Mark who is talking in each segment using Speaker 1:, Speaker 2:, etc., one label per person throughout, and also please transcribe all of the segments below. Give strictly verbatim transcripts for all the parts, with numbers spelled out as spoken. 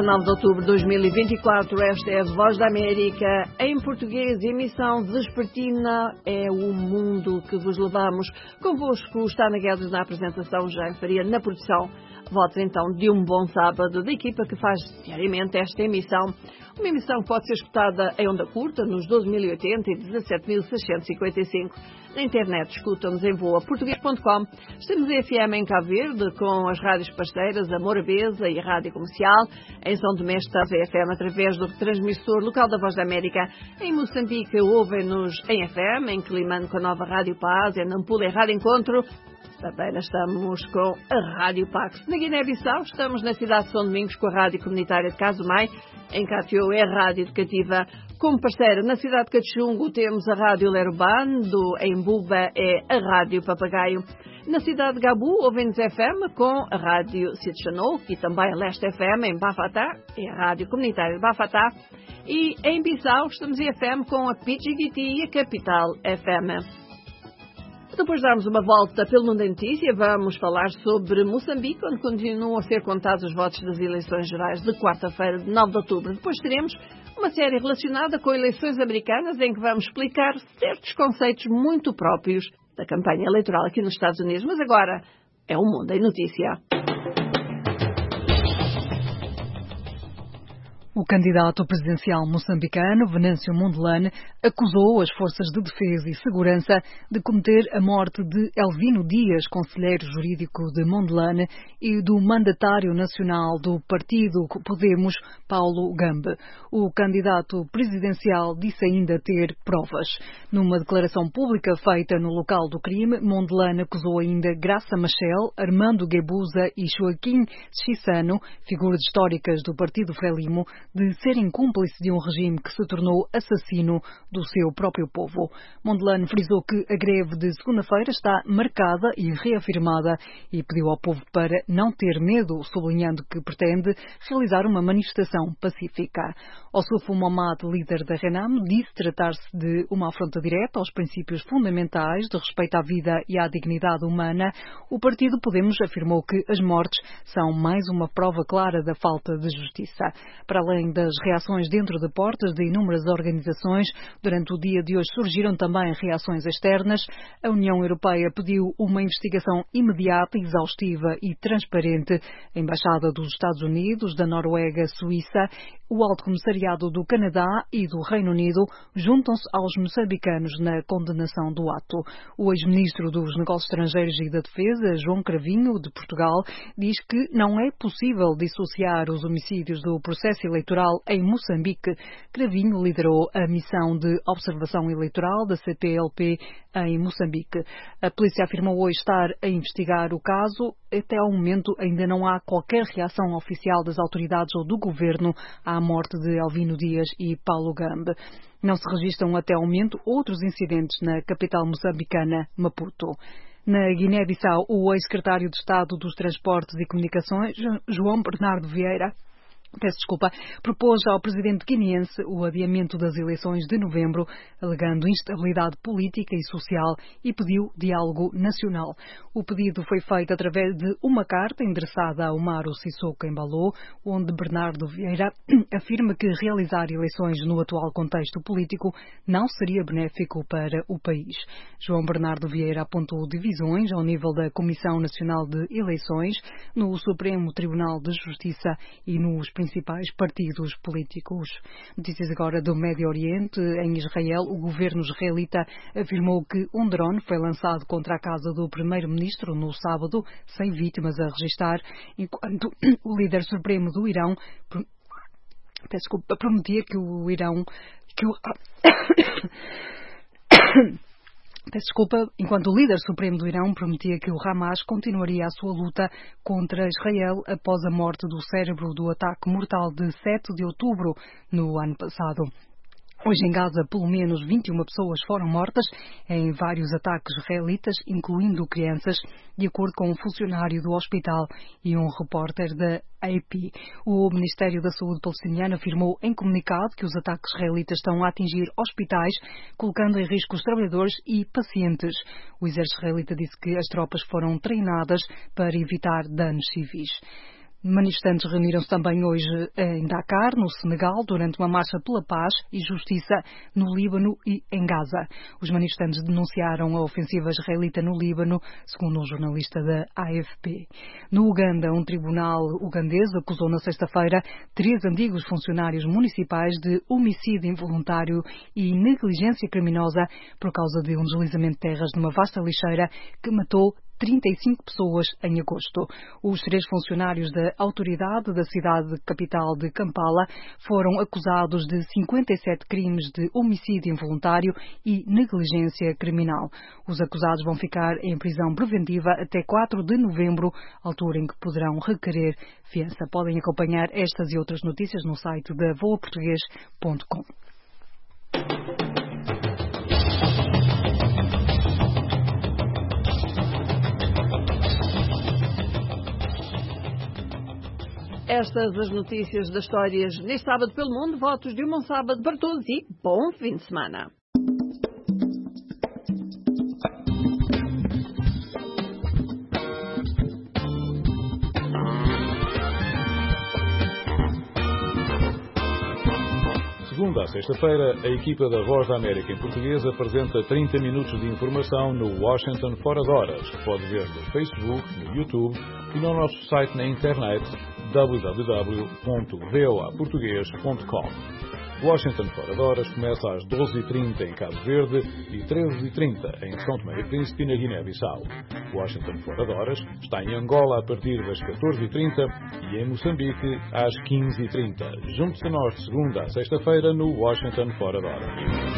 Speaker 1: nove de outubro de dois mil e vinte e quatro, esta é a Voz da América, em português, emissão vespertina, é o mundo que vos levamos. Convosco está na Guedes na apresentação, Jaime Faria na produção. Votos então de um bom sábado da equipa que faz diariamente esta emissão. Uma emissão que pode ser escutada em onda curta, nos doze mil e oitenta e dezassete mil seiscentos e cinquenta e cinco. Na internet escutam-nos em voa português ponto com. Estamos em F M em Cabo Verde, com as rádios parceiras, a Morabeza e a Rádio Comercial. Em São Tomé estamos em F M através do transmissor local da Voz da América. Em Moçambique ouvem-nos em F M, em Climane com a nova Rádio Paz, em Nampula em Rádio Encontro. Também estamos com a Rádio Pax. Na Guiné-Bissau estamos na cidade de São Domingos com a Rádio Comunitária de Casumai. Em Catió é a Rádio Educativa. Como parceira, na cidade de Cachungo temos a Rádio Leroban, do em Buba é a Rádio Papagaio. Na cidade de Gabu ouvem-nos F M com a Rádio Sitchanou e também a Leste F M em Bafatá, é a Rádio Comunitária de Bafatá. E em Bissau estamos em F M com a Pidgigiti e a Capital F M. Depois de darmos uma volta pelo mundo da notícia, vamos falar sobre Moçambique, onde continuam a ser contados os votos das eleições gerais de quarta-feira, de nove de outubro. Depois teremos uma série relacionada com eleições americanas, em que vamos explicar certos conceitos muito próprios da campanha eleitoral aqui nos Estados Unidos. Mas agora é o mundo em notícia.
Speaker 2: O candidato presidencial moçambicano, Venâncio Mondlane, acusou as forças de defesa e segurança de cometer a morte de Elvino Dias, conselheiro jurídico de Mondlane, e do mandatário nacional do partido Podemos, Paulo Gambe. O candidato presidencial disse ainda ter provas. Numa declaração pública feita no local do crime, Mondlane acusou ainda Graça Machel, Armando Guebuza e Joaquim Chissano, figuras históricas do partido Frelimo, de serem cúmplices de um regime que se tornou assassino do seu próprio povo. Mondlane frisou que a greve de segunda-feira está marcada e reafirmada e pediu ao povo para não ter medo, sublinhando que pretende realizar uma manifestação pacífica. Ossufo Momad, líder da Renam, disse tratar-se de uma afronta direta aos princípios fundamentais de respeito à vida e à dignidade humana. O partido Podemos afirmou que as mortes são mais uma prova clara da falta de justiça. Para além das reações dentro de portas de inúmeras organizações, durante o dia de hoje surgiram também reações externas. A União Europeia pediu uma investigação imediata, exaustiva e transparente. A Embaixada dos Estados Unidos, da Noruega, Suíça, o Alto Comissariado do Canadá e do Reino Unido juntam-se aos moçambicanos na condenação do ato. O ex-ministro dos Negócios Estrangeiros e da Defesa, João Cravinho, de Portugal, diz que não é possível dissociar os homicídios do processo eleitoral em Moçambique. Cravinho liderou a missão de observação eleitoral da C P L P em Moçambique. A polícia afirmou hoje estar a investigar o caso. Até ao momento ainda não há qualquer reação oficial das autoridades ou do governo à morte de Elvino Dias e Paulo Gambe. Não se registram até ao momento outros incidentes na capital moçambicana, Maputo. Na Guiné-Bissau, o ex-secretário de Estado dos Transportes e Comunicações, João Bernardo Vieira, Peço desculpa, propôs ao presidente guineense o adiamento das eleições de novembro, alegando instabilidade política e social, e pediu diálogo nacional. O pedido foi feito através de uma carta endereçada a Umaro Sissoko Embalo, onde Bernardo Vieira afirma que realizar eleições no atual contexto político não seria benéfico para o país. João Bernardo Vieira apontou divisões ao nível da Comissão Nacional de Eleições, no Supremo Tribunal de Justiça e nos principais partidos políticos. Notícias agora do Médio Oriente. Em Israel, o governo israelita afirmou que um drone foi lançado contra a casa do primeiro-ministro no sábado, sem vítimas a registrar, enquanto o líder supremo do Irão peço desculpa, prometia que o Irão que o Peço desculpa, enquanto o líder supremo do Irão prometia que o Hamas continuaria a sua luta contra Israel após a morte do cérebro do ataque mortal de sete de outubro no ano passado. Hoje em Gaza, pelo menos vinte e uma pessoas foram mortas em vários ataques israelitas, incluindo crianças, de acordo com um funcionário do hospital e um repórter da A P. O Ministério da Saúde palestiniano afirmou em comunicado que os ataques israelitas estão a atingir hospitais, colocando em risco os trabalhadores e pacientes. O exército israelita disse que as tropas foram treinadas para evitar danos civis. Manifestantes reuniram-se também hoje em Dakar, no Senegal, durante uma marcha pela paz e justiça no Líbano e em Gaza. Os manifestantes denunciaram a ofensiva israelita no Líbano, segundo um jornalista da A F P. No Uganda, um tribunal ugandês acusou na sexta-feira três antigos funcionários municipais de homicídio involuntário e negligência criminosa por causa de um deslizamento de terras numa vasta lixeira que matou trinta e cinco pessoas em agosto. Os três funcionários da autoridade da cidade capital de Kampala foram acusados de cinquenta e sete crimes de homicídio involuntário e negligência criminal. Os acusados vão ficar em prisão preventiva até quatro de novembro, altura em que poderão requerer fiança. Podem acompanhar estas e outras notícias no site da voa português ponto com.
Speaker 1: Estas as notícias das histórias neste sábado pelo mundo. Votos de um bom sábado para todos e bom fim de semana.
Speaker 3: Segunda a sexta-feira, a equipa da Voz da América em português apresenta trinta minutos de informação no Washington Fora de Horas, que pode ver no Facebook, no YouTube e no nosso site na internet w w w ponto v o a português ponto com. Washington Fora de Horas começa às doze e trinta em Cabo Verde e treze e trinta em São Tomé e Príncipe, na Guiné-Bissau. Washington Fora de Horas está em Angola a partir das catorze e trinta e em Moçambique às quinze e trinta. Junte-se a nós de segunda a sexta-feira no Washington Fora de Horas.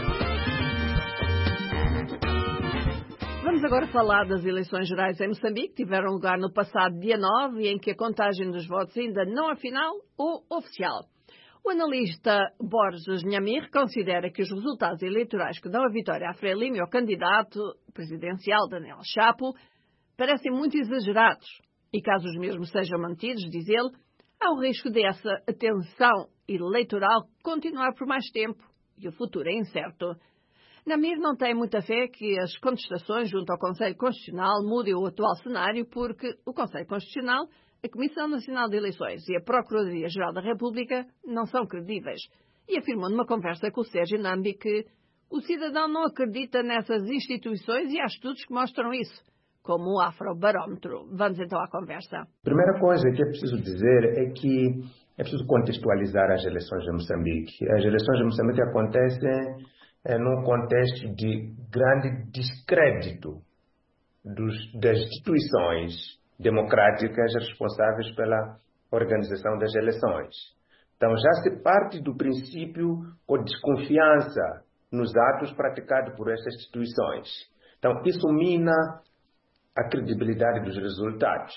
Speaker 1: Vamos agora falar das eleições gerais em Moçambique, que tiveram lugar no passado dia nove e em que a contagem dos votos ainda não é final ou oficial. O analista Borges Nhamir considera que os resultados eleitorais que dão a vitória a Frelimo e ao candidato presidencial Daniel Chapo parecem muito exagerados e, caso os mesmos sejam mantidos, diz ele, há o risco dessa atenção eleitoral continuar por mais tempo e o futuro é incerto. Nhamir não tem muita fé que as contestações junto ao Conselho Constitucional mudem o atual cenário porque o Conselho Constitucional, a Comissão Nacional de Eleições e a Procuradoria-Geral da República não são credíveis. E afirmou numa conversa com o Sérgio Nambi que o cidadão não acredita nessas instituições e há estudos que mostram isso, como o Afrobarómetro. Vamos então à conversa.
Speaker 4: A primeira coisa que é preciso dizer é que é preciso contextualizar as eleições de Moçambique. As eleições de Moçambique acontecem é, num contexto de grande descrédito dos, das instituições democráticas responsáveis pela organização das eleições. Então já se parte do princípio com desconfiança nos atos praticados por estas instituições. Então isso mina a credibilidade dos resultados.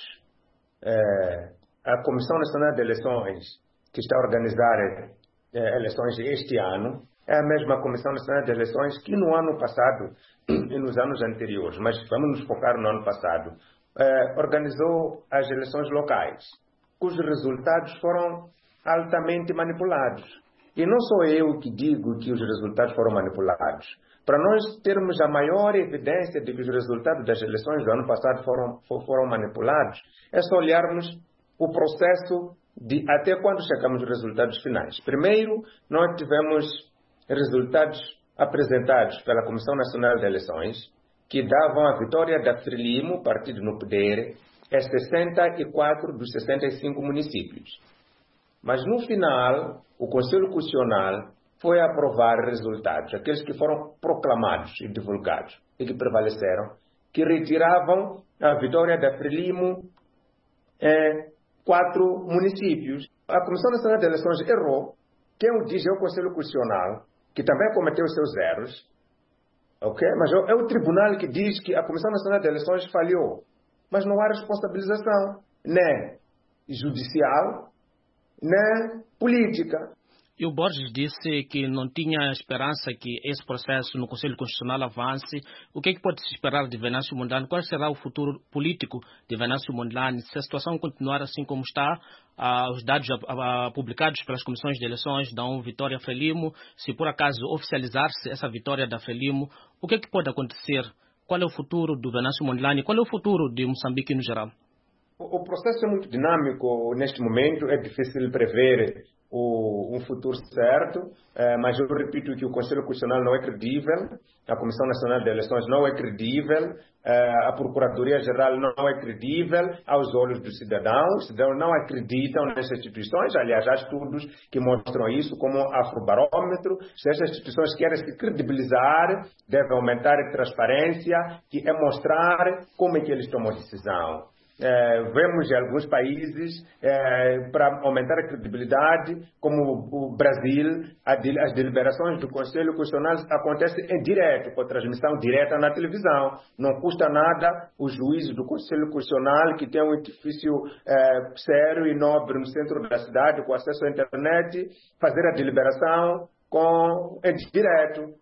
Speaker 4: É, a Comissão Nacional de Eleições, que está a organizar é, eleições este ano, é a mesma Comissão Nacional de Eleições que no ano passado e nos anos anteriores, mas vamos nos focar no ano passado, Eh, organizou as eleições locais, cujos resultados foram altamente manipulados. E não sou eu que digo que os resultados foram manipulados. Para nós termos a maior evidência de que os resultados das eleições do ano passado foram, foram manipulados, é só olharmos o processo de até quando chegamos aos resultados finais. Primeiro, nós tivemos resultados apresentados pela Comissão Nacional de Eleições, que davam a vitória da Frelimo, partido no poder, em sessenta e quatro dos sessenta e cinco municípios. Mas no final, o Conselho Constitucional foi aprovar resultados, aqueles que foram proclamados e divulgados e que prevaleceram, que retiravam a vitória da Frelimo em quatro municípios. A Comissão Nacional de Eleições errou. Quem o diz é o Conselho Constitucional, que também cometeu seus erros. Okay? Mas é o tribunal que diz que a Comissão Nacional de Eleições falhou. Mas não há responsabilização, nem judicial, nem política.
Speaker 5: E o Borges disse que não tinha esperança que esse processo no Conselho Constitucional avance. O que é que pode se esperar de Venâncio Mondlane? Qual será o futuro político de Venâncio Mondlane? Se a situação continuar assim como está, ah, os dados ah, publicados pelas comissões de eleições dão vitória a Frelimo. Se por acaso oficializar-se essa vitória da Frelimo, o que é que pode acontecer? Qual é o futuro do Venâncio Mondlane? Qual é o futuro de Moçambique no geral?
Speaker 4: O, o processo é muito dinâmico. Neste momento é difícil prever o, um futuro certo, eh, mas eu repito que o Conselho Constitucional não é credível, a Comissão Nacional de Eleições não é credível, eh, a Procuradoria-Geral não é credível aos olhos dos cidadãos. Os cidadãos não acreditam nessas instituições. Aliás, há estudos que mostram isso, como o Afrobarômetro. Se essas instituições querem se credibilizar, devem aumentar a transparência, que é mostrar como é que eles tomam decisão. É, vemos em alguns países, é, para aumentar a credibilidade, como o Brasil, a, as deliberações do Conselho Constitucional acontecem em direto, com transmissão direta na televisão. Não custa nada os juízes do Conselho Constitucional, que tem um edifício é, sério e nobre no centro da cidade, com acesso à internet, fazer a deliberação com, em direto.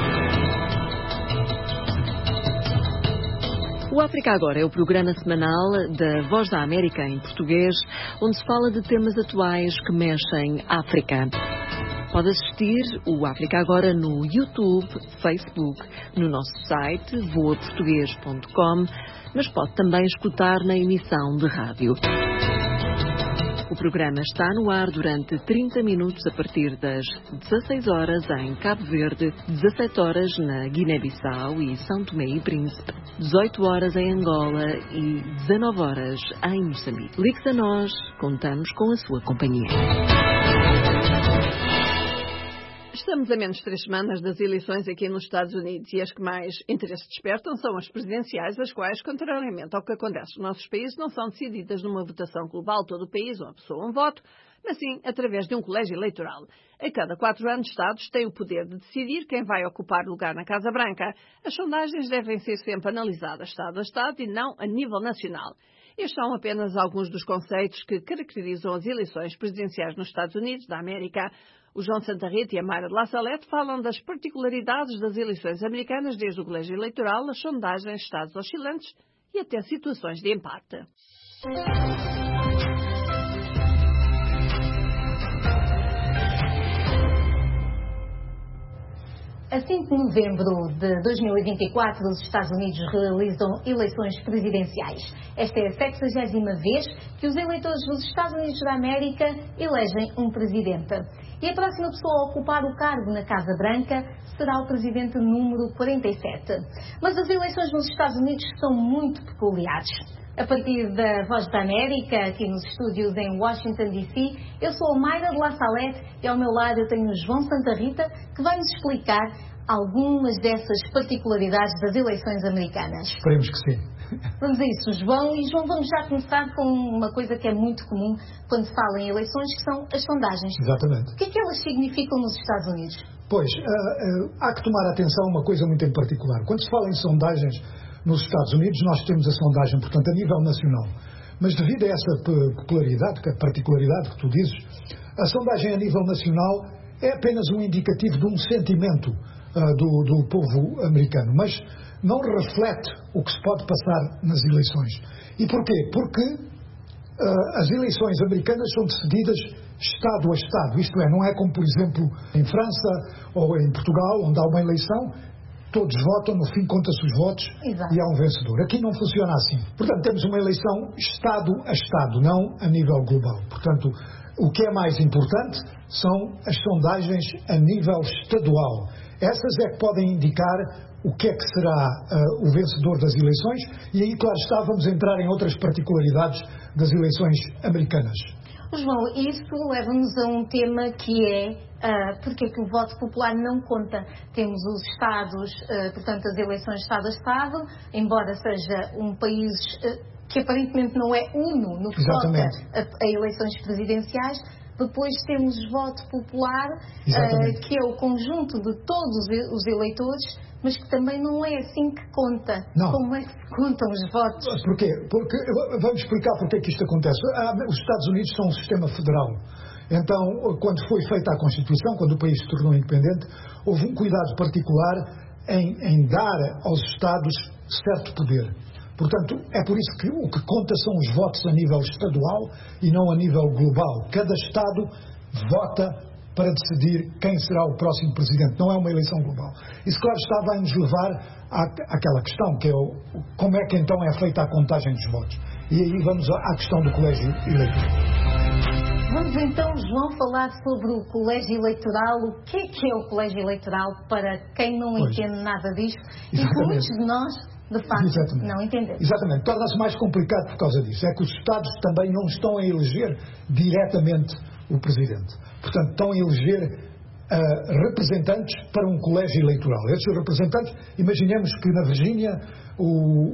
Speaker 1: O África Agora é o programa semanal da Voz da América em português, onde se fala de temas atuais que mexem África. Pode assistir o África Agora no YouTube, Facebook, no nosso site voa português ponto com, mas pode também escutar na emissão de rádio. O programa está no ar durante trinta minutos a partir das dezasseis horas em Cabo Verde, dezassete horas na Guiné-Bissau e São Tomé e Príncipe, dezoito horas em Angola e dezanove horas em Moçambique. Ligue-se a nós, contamos com a sua companhia. Estamos a menos de três semanas das eleições aqui nos Estados Unidos e as que mais interesse despertam são as presidenciais, as quais, contrariamente ao que acontece nos nossos países, não são decididas numa votação global, todo o país, uma pessoa, um voto, mas sim através de um colégio eleitoral. A cada quatro anos, Estados têm o poder de decidir quem vai ocupar lugar na Casa Branca. As sondagens devem ser sempre analisadas Estado a Estado e não a nível nacional. Estes são apenas alguns dos conceitos que caracterizam as eleições presidenciais nos Estados Unidos da América. O João Santa Rita e a Mayra de La Salette falam das particularidades das eleições americanas, desde o colégio eleitoral, as sondagens, estados oscilantes e até situações de empate.
Speaker 6: A cinco de novembro de dois mil e vinte e quatro, os Estados Unidos realizam eleições presidenciais. Esta é a sexagésima vez que os eleitores dos Estados Unidos da América elegem um presidente. E a próxima pessoa a ocupar o cargo na Casa Branca será o presidente número quarenta e sete. Mas as eleições nos Estados Unidos são muito peculiares. A partir da Voz da América, aqui nos estúdios em Washington, D C, eu sou a Mayra de La Salette e ao meu lado eu tenho o João Santa Rita, que vai nos explicar algumas dessas particularidades das eleições americanas.
Speaker 7: Esperemos que sim.
Speaker 6: Vamos a isso, João. E, João, vamos já começar com uma coisa que é muito comum quando se fala em eleições, que são as sondagens.
Speaker 7: Exatamente.
Speaker 6: O que é que elas significam nos Estados Unidos?
Speaker 7: Pois, uh, uh, há que tomar atenção a uma coisa muito em particular. Quando se fala em sondagens nos Estados Unidos, nós temos a sondagem, portanto, a nível nacional. Mas devido a essa peculiaridade, a particularidade que tu dizes, a sondagem a nível nacional é apenas um indicativo de um sentimento uh, do, do povo americano, mas não reflete o que se pode passar nas eleições. E porquê? Porque uh, as eleições americanas são decididas Estado a Estado, isto é, não é como, por exemplo, em França ou em Portugal, onde há uma eleição, todos votam, no fim conta-se os votos. Exato. E há um vencedor. Aqui não funciona assim. Portanto, temos uma eleição Estado a Estado, não a nível global. Portanto, o que é mais importante são as sondagens a nível estadual. Essas é que podem indicar o que é que será uh, o vencedor das eleições, e aí, claro está, vamos entrar em outras particularidades das eleições americanas.
Speaker 6: João, isso leva-nos a um tema que é uh, porque é que o voto popular não conta. Temos os Estados, uh, portanto, as eleições Estado a Estado, embora seja um país uh, que aparentemente não é uno no que toca a, a eleições presidenciais. Depois temos voto popular, uh, que é o conjunto de todos os eleitores, mas que também não é assim que conta.
Speaker 7: Não.
Speaker 6: Como é que se contam os votos?
Speaker 7: Porquê? Porque, vamos explicar porque é que isto acontece. Os Estados Unidos são um sistema federal. Então, quando foi feita a Constituição, quando o país se tornou independente, houve um cuidado particular em, em dar aos Estados certo poder. Portanto, é por isso que o que conta são os votos a nível estadual e não a nível global. Cada Estado vota para decidir quem será o próximo presidente. Não é uma eleição global. Isso, claro, está, vai nos levar à, àquela questão, que é o, como é que então é feita a contagem dos votos. E aí vamos à questão do colégio eleitoral.
Speaker 6: Vamos então, João, falar sobre o colégio eleitoral. O que é que é o colégio eleitoral para quem não pois. entende nada disto? Exatamente. E que muitos de nós, de facto, Exatamente. não entendemos.
Speaker 7: Exatamente. Torna-se mais complicado por causa disso. É que os Estados também não estão a eleger diretamente o Presidente. Portanto, estão a eleger Uh, representantes para um colégio eleitoral. Esses representantes, imaginemos que na Virgínia o,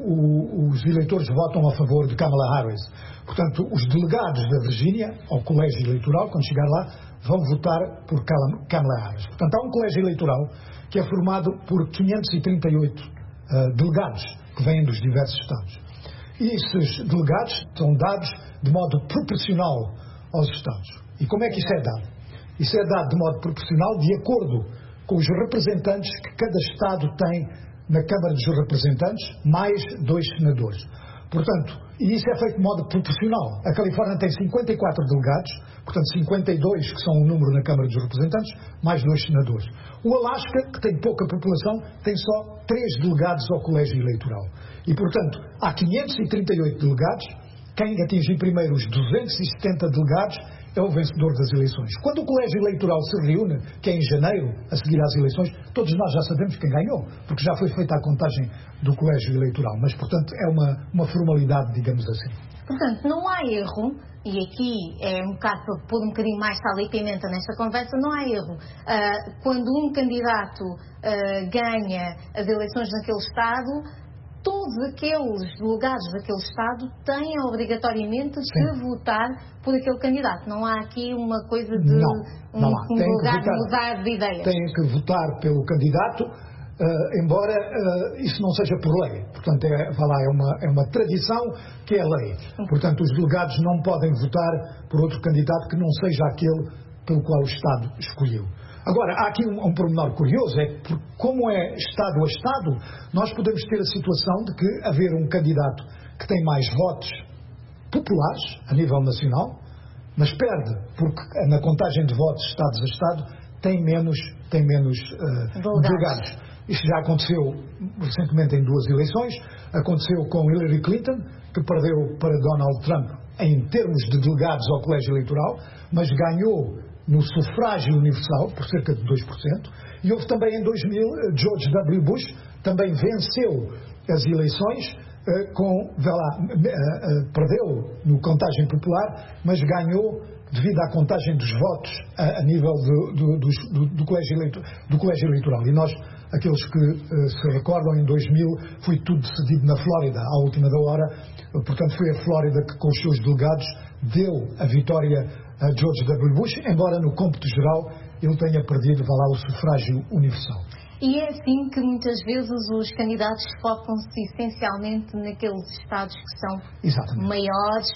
Speaker 7: o, os eleitores votam a favor de Kamala Harris. Portanto, os delegados da Virgínia, ao colégio eleitoral, quando chegar lá, vão votar por Kamala Harris. Portanto, há um colégio eleitoral que é formado por quinhentos e trinta e oito uh, delegados que vêm dos diversos Estados. E esses delegados são dados de modo proporcional aos Estados. E como é que isso é dado? Isso é dado de modo proporcional de acordo com os representantes que cada Estado tem na Câmara dos Representantes, mais dois senadores. Portanto, e isso é feito de modo proporcional. A Califórnia tem cinquenta e quatro delegados, portanto cinquenta e dois que são o número na Câmara dos Representantes, mais dois senadores. O Alasca, que tem pouca população, tem só três delegados ao colégio eleitoral. E, portanto, há quinhentos e trinta e oito delegados. Quem atingir primeiro os duzentos e setenta delegados é o vencedor das eleições. Quando o colégio eleitoral se reúne, que é em janeiro, a seguir às eleições, todos nós já sabemos quem ganhou, porque já foi feita a contagem do colégio eleitoral. Mas, portanto, é uma, uma formalidade, digamos assim.
Speaker 6: Portanto, não há erro, e aqui é um bocado para pôr um bocadinho mais sal e pimenta nesta conversa, não há erro. Uh, quando um candidato uh, ganha as eleições naquele Estado, todos aqueles delegados daquele Estado têm obrigatoriamente Sim. de votar por aquele candidato. Não há aqui uma coisa de
Speaker 7: não,
Speaker 6: um,
Speaker 7: não
Speaker 6: um lugar de mudar de ideias.
Speaker 7: Têm que votar pelo candidato, uh, embora uh, isso não seja por lei. Portanto, é, vá lá, é, uma, é uma tradição que é lei. Portanto, os delegados não podem votar por outro candidato que não seja aquele pelo qual o Estado escolheu. Agora, há aqui um, um pormenor curioso, é que como é Estado a Estado, nós podemos ter a situação de que haver um candidato que tem mais votos populares a nível nacional, mas perde, porque na contagem de votos Estados a Estado tem menos, tem menos uh, delegados. Isto já aconteceu recentemente em duas eleições, aconteceu com Hillary Clinton, que perdeu para Donald Trump em termos de delegados ao colégio eleitoral, mas ganhou no sufrágio universal, por cerca de dois por cento, e houve também em dois mil, George W. Bush também venceu as eleições, uh, com, vê lá, uh, uh, perdeu no contagem popular, mas ganhou devido à contagem dos votos a, a nível do, do, do, do, do, colégio eleito, do colégio eleitoral. E nós, aqueles que uh, se recordam, em dois mil foi tudo decidido na Flórida, à última da hora, uh, portanto foi a Flórida que com os seus delegados deu a vitória a George W. Bush, embora no cômputo geral ele tenha perdido, vá lá, o sufrágio universal.
Speaker 6: E é assim que muitas vezes os candidatos focam-se essencialmente naqueles estados que são Exatamente. maiores,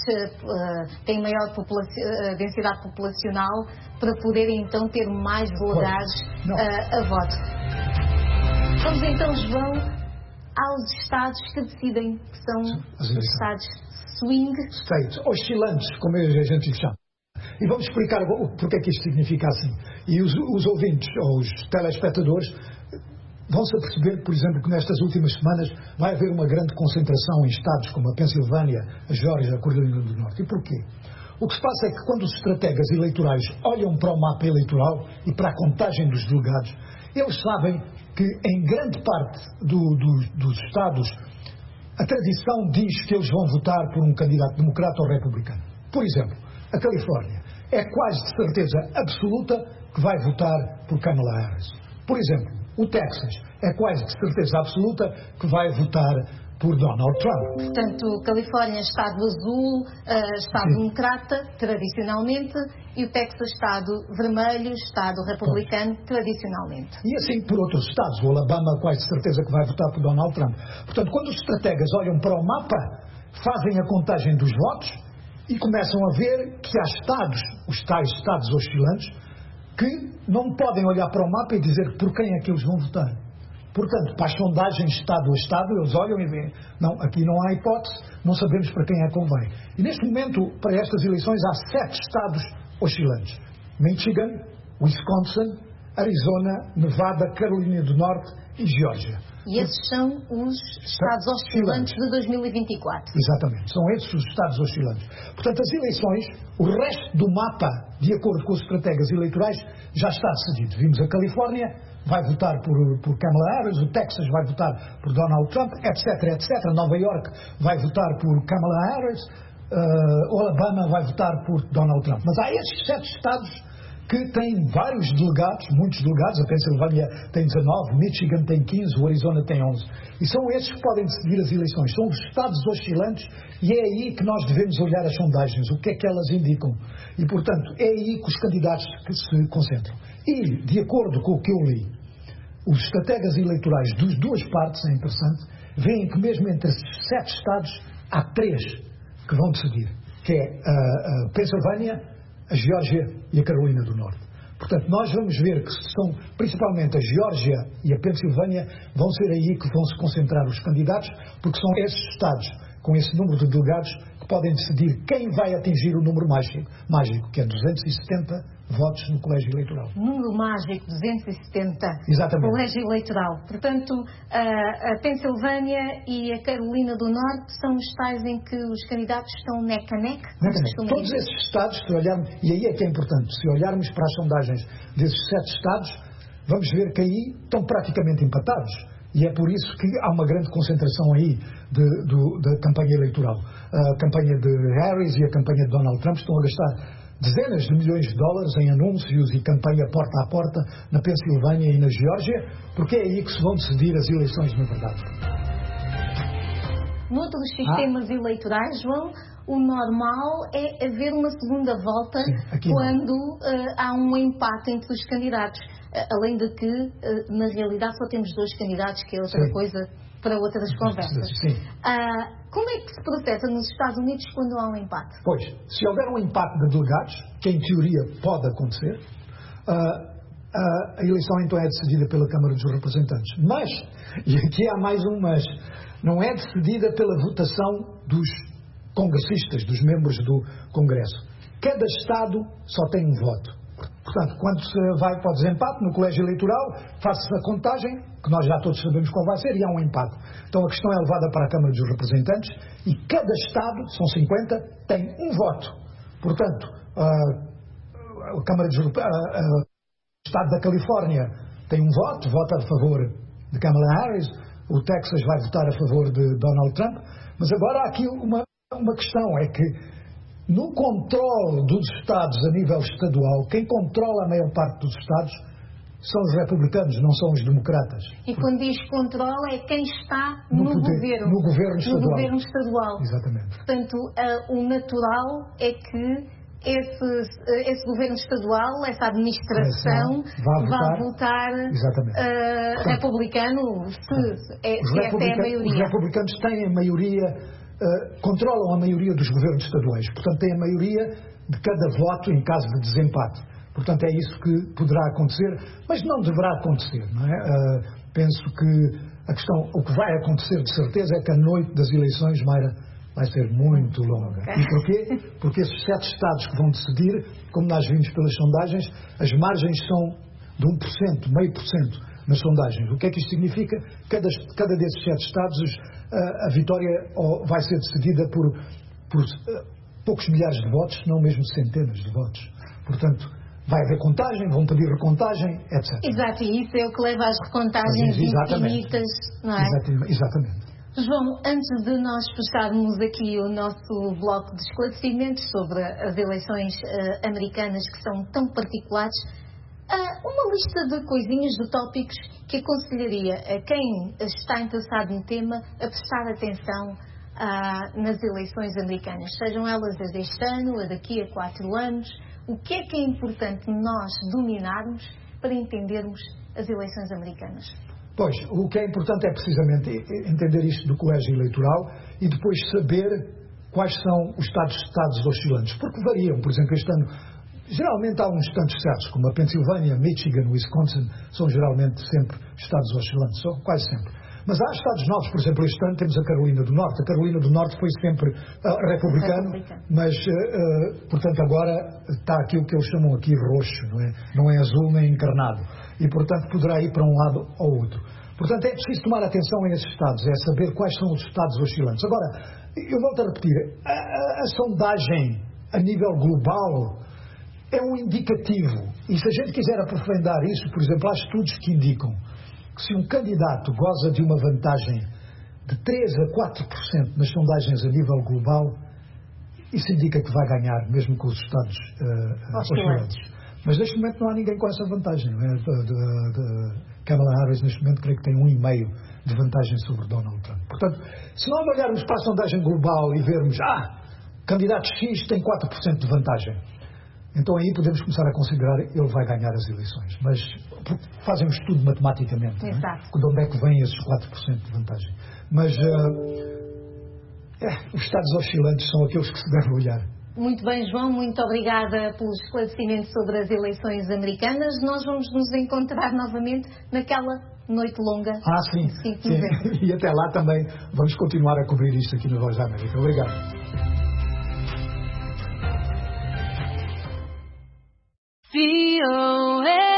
Speaker 6: uh, têm maior popula uh, densidade populacional, para poderem então ter mais delegados uh, a voto. Vamos então, João, aos estados que decidem, que são os estados swing
Speaker 7: states, oscilantes, como a gente chama. E vamos explicar porque é que isto significa assim. E os, os ouvintes, ou os telespectadores, vão-se aperceber, por exemplo, que nestas últimas semanas vai haver uma grande concentração em estados como a Pensilvânia, a Geórgia, a Carolina do Norte. E porquê? O que se passa é que quando os estrategas eleitorais olham para o mapa eleitoral e para a contagem dos delegados, eles sabem que em grande parte do, do, dos estados a tradição diz que eles vão votar por um candidato democrata ou republicano. Por exemplo, a Califórnia é quase de certeza absoluta que vai votar por Kamala Harris. Por exemplo, o Texas é quase de certeza absoluta que vai votar por Donald Trump.
Speaker 6: Portanto, Califórnia, Estado azul, uh, Estado Sim. democrata, tradicionalmente, e o Texas, Estado vermelho, Estado republicano, Pode. tradicionalmente.
Speaker 7: E assim por outros estados. O Alabama quase de certeza que vai votar por Donald Trump. Portanto, quando os estrategas olham para o mapa, fazem a contagem dos votos e começam a ver que há estados, os tais estados oscilantes, que não podem olhar para o mapa e dizer por quem é que eles vão votar. Portanto, para as sondagens Estado a Estado, eles olham e veem, não, aqui não há hipótese, não sabemos para quem é que convém. E neste momento, para estas eleições, há sete estados oscilantes. Michigan, Wisconsin, Arizona, Nevada, Carolina do Norte e Geórgia.
Speaker 6: E esses são os estados oscilantes de dois mil e vinte e quatro.
Speaker 7: Exatamente, são esses os estados oscilantes. Portanto, as eleições, o resto do mapa, de acordo com os estrategas eleitorais, já está decidido. Vimos a Califórnia, vai votar por, por Kamala Harris, o Texas vai votar por Donald Trump, etc, etcétera. Nova York vai votar por Kamala Harris, uh, Alabama vai votar por Donald Trump. Mas há esses sete estados que têm vários delegados, muitos delegados. A Pensilvânia tem dezanove, Michigan tem quinze, o Arizona tem onze. E são esses que podem decidir as eleições. São os estados oscilantes e é aí que nós devemos olhar as sondagens, o que é que elas indicam. E, portanto, é aí que os candidatos que se concentram. E, de acordo com o que eu li, os estrategas eleitorais das duas partes, é interessante, veem que mesmo entre esses sete estados há três que vão decidir, que é a, a Pensilvânia, a Geórgia e a Carolina do Norte. Portanto, nós vamos ver que são principalmente a Geórgia e a Pensilvânia vão ser aí que vão se concentrar os candidatos, porque são esses estados com esse número de delegados que podem decidir quem vai atingir o número mágico, mágico que é duzentos e setenta votos no colégio eleitoral.
Speaker 6: Número mágico, duzentos e setenta.
Speaker 7: Exatamente.
Speaker 6: Colégio eleitoral. Portanto, a, a Pensilvânia e a Carolina do Norte são os tais em que os candidatos estão neck a neck.
Speaker 7: neck. Todos esses estados, se olharmos, e aí é que é importante, se olharmos para as sondagens desses sete estados, vamos ver que aí estão praticamente empatados. E é por isso que há uma grande concentração aí de, do, da campanha eleitoral. A campanha de Harris e a campanha de Donald Trump estão a gastar dezenas de milhões de dólares em anúncios e campanha porta a porta na Pensilvânia e na Geórgia, porque é aí que se vão decidir as eleições, na verdade.
Speaker 6: Noutros sistemas ah. eleitorais, João, o normal é haver uma segunda volta. Sim, quando uh, há um empate entre os candidatos. Uh, além de que, uh, na realidade, só temos dois candidatos, que é outra Sim. coisa para outras conversas.
Speaker 7: Sim.
Speaker 6: Uh, como é que se processa nos Estados Unidos quando há um empate?
Speaker 7: Pois, se houver um empate de delegados, que em teoria pode acontecer, uh, uh, a eleição então é decidida pela Câmara dos Representantes. Mas, e aqui há mais um mas, não é decidida pela votação dos congressistas, dos membros do Congresso. Cada Estado só tem um voto. Portanto, quando se vai para o desempate no colégio eleitoral, faz-se a contagem, que nós já todos sabemos qual vai ser, e há um empate. Então a questão é levada para a Câmara dos Representantes e cada Estado, são cinquenta, tem um voto. Portanto, a, a Câmara dos Representantes, o Estado da Califórnia tem um voto, vota a favor de Kamala Harris, o Texas vai votar a favor de Donald Trump, mas agora há aqui uma, uma questão, é que no controle dos Estados a nível estadual, quem controla a maior parte dos Estados são os republicanos, não são os democratas.
Speaker 6: E quando diz controle é quem está no,
Speaker 7: no poder,
Speaker 6: governo.
Speaker 7: No governo estadual.
Speaker 6: No governo estadual.
Speaker 7: Exatamente.
Speaker 6: Portanto, uh, o natural é que esse, esse governo estadual, essa administração,
Speaker 7: vá votar,
Speaker 6: vá votar uh,
Speaker 7: Portanto,
Speaker 6: republicano, se, é, se essa é a maioria.
Speaker 7: Os republicanos têm a maioria... Uh, controlam a maioria dos governos estaduais. Portanto, têm a maioria de cada voto em caso de desempate. Portanto, é isso que poderá acontecer, mas não deverá acontecer, não é? Uh, penso que a questão, o que vai acontecer de certeza é que a noite das eleições, Mayra, vai ser muito longa. Okay. E porquê? Porque esses sete estados que vão decidir, como nós vimos pelas sondagens, as margens são de um por cento, meio por cento nas sondagens. O que é que isto significa? Cada, cada desses sete estados, a, a vitória vai ser decidida por, por uh, poucos milhares de votos, não mesmo centenas de votos. Portanto, vai haver contagem, vão pedir recontagem, etcétera.
Speaker 6: Exato, e isso é o que leva às recontagens infinitas, não é?
Speaker 7: Exatamente. Exatamente.
Speaker 6: João, antes de nós fecharmos aqui o nosso bloco de esclarecimentos sobre as eleições uh, americanas que são tão particulares, uh, uma lista de coisinhas, de tópicos que aconselharia a quem está interessado no tema a prestar atenção uh, nas eleições americanas, sejam elas as deste ano, a daqui a quatro anos. O que é que é importante nós dominarmos para entendermos as eleições americanas?
Speaker 7: Pois, o que é importante é precisamente entender isto do colégio eleitoral e depois saber quais são os estados, estados oscilantes, porque variam. Por exemplo, este ano, geralmente há uns tantos certos, como a Pensilvânia, Michigan, Wisconsin, são geralmente sempre estados oscilantes, são quase sempre. Mas há estados novos, por exemplo, este ano temos a Carolina do Norte. A Carolina do Norte foi sempre uh, republicano, republicano, mas, uh, uh, portanto, agora está aquilo que eles chamam aqui roxo, não é? Não é azul nem encarnado. e, portanto, poderá ir para um lado ou outro. Portanto, é preciso tomar atenção a esses estados, é saber quais são os estados oscilantes. Agora, eu volto a repetir, a, a, a sondagem a nível global é um indicativo. E se a gente quiser aprofundar isso, por exemplo, há estudos que indicam que se um candidato goza de uma vantagem de três a quatro por cento nas sondagens a nível global, isso indica que vai ganhar, mesmo com os estados uh, oscilantes. Mas neste momento não há ninguém com essa vantagem. Não é? de, de, de Kamala Harris, neste momento, creio que tem um e meio de vantagem sobre Donald Trump. Portanto, se nós olharmos para a sondagem global e vermos, ah, candidato X tem quatro por cento de vantagem, então aí podemos começar a considerar que ele vai ganhar as eleições. Mas fazem um estudo matematicamente.
Speaker 6: Exato.
Speaker 7: De onde é que vêm esses quatro por cento de vantagem. Mas uh, é, os estados oscilantes são aqueles que se devem olhar.
Speaker 6: Muito bem, João, muito obrigada pelo esclarecimento sobre as eleições americanas. Nós vamos nos encontrar novamente naquela noite longa.
Speaker 7: Ah, sim.
Speaker 6: cinco de
Speaker 7: sim.
Speaker 6: novembro.
Speaker 7: E até lá também vamos continuar a cobrir isto aqui na Voz da América. Obrigado.
Speaker 1: V O A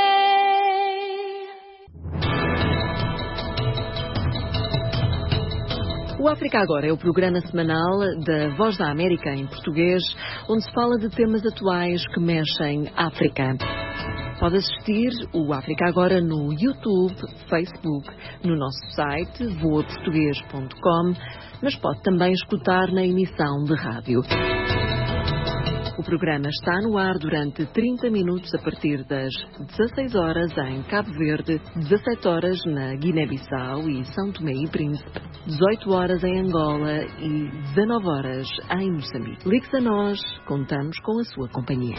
Speaker 1: O África Agora é o programa semanal da Voz da América em português, onde se fala de temas atuais que mexem África. Pode assistir o África Agora no YouTube, Facebook, no nosso site voa português ponto com, mas pode também escutar na emissão de rádio. O programa está no ar durante trinta minutos a partir das dezasseis horas em Cabo Verde, dezassete horas na Guiné-Bissau e São Tomé e Príncipe, dezoito horas em Angola e dezanove horas em Moçambique. Ligue-se a nós, contamos com a sua companhia.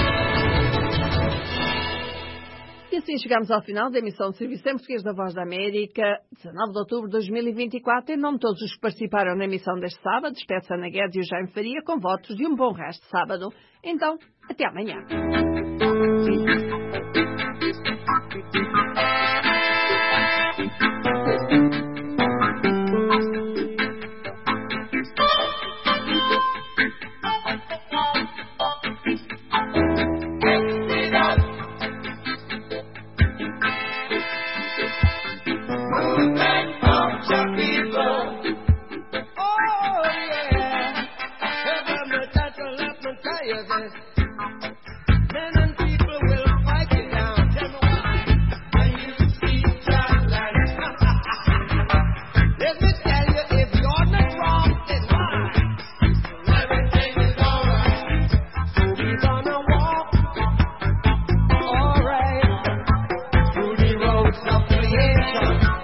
Speaker 1: E assim chegamos ao final da emissão de Serviço em Português da Voz da América, dezanove de outubro de dois mil e vinte e quatro. Em nome de todos os que participaram na emissão deste sábado, despede-se Ana Guedes e o Jaime Faria com votos de um bom resto de sábado. Então, até amanhã. All right, through the roads of creation.